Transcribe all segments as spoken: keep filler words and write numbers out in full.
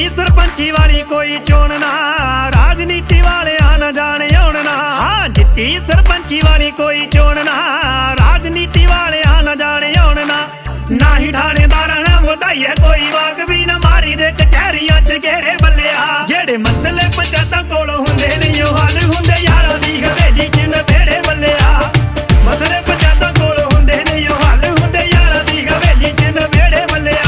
ਸਰਪੰਚੀ ਵਾਲੀ ਕੋਈ ਚੋਣ ਨਾ, ਰਾਜਨੀਤੀ ਵਾਲਿਆਂ ਨਾ ਜਾਣੇ ਆਉਣ ਨਾ। ਹਾਂ ਜਿੱਤੀ ਸਰਪੰਚੀ ਵਾਲੀ ਕੋਈ ਚੋਣ ਨਾ, ਰਾਜਨੀਤੀ ਵਾਲਿਆਂ ਨਾ ਜਾਣੇ ਆਉਣ ਨਾ। ਨਾ ਹੀ ਠਾਣੇਦਾਰਾਂ ਨਾ ਵਧਾਈਏ ਕੋਈ ਵਾਕ ਵੀ ਨਾ ਮਾਰੀ ਦੇ ਕਚਹਿਰੀਆਂ ਚ ਗੇੜੇ ਬੱਲਿਆ। ਜਿਹੜੇ ਮਸਲੇ ਪੰਚਾਇਤਾਂ ਕੋਲ ਹੁੰਦੇ ਨਹੀਂ ਉਹ ਹੱਲ ਹੁੰਦੇ ਯਾਰਾਂ ਦੀ ਹਵੇਲੀ ਚ ਨਵੇੜੇ ਬੱਲਿਆ। ਮਸਲੇ ਪੰਚਾਇਤਾਂ ਕੋਲ ਹੁੰਦੇ ਨਹੀਂ ਉਹ ਹੱਲ ਹੁੰਦੇ ਯਾਰਾਂ ਦੀ ਹਵੇਲੀ ਚ ਨਵੇੜੇ ਬੱਲਿਆ।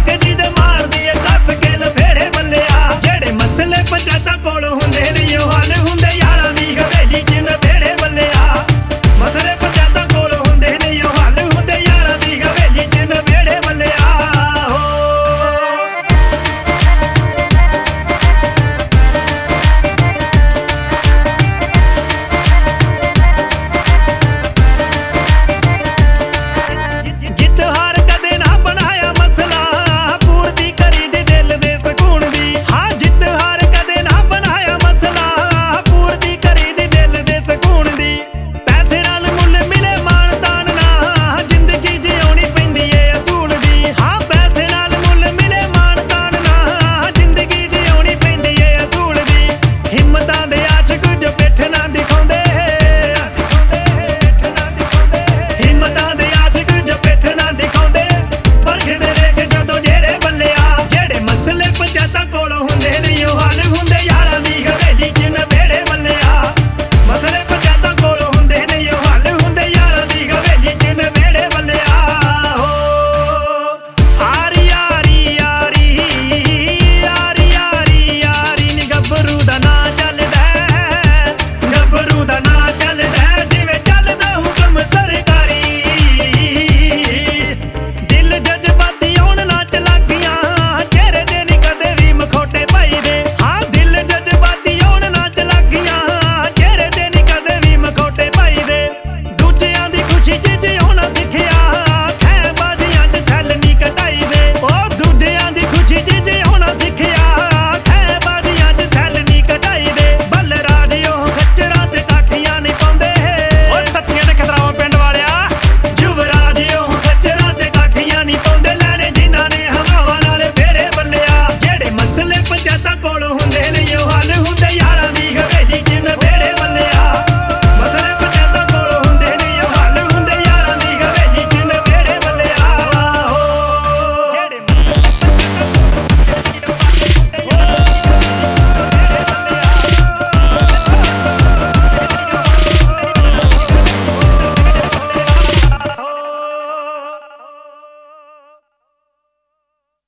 ਪੰਚਾਇਤਾਂ ਕੋਲ ਹੁੰਦੇ ਨਹੀਂ ਉਹ ਹੱਲ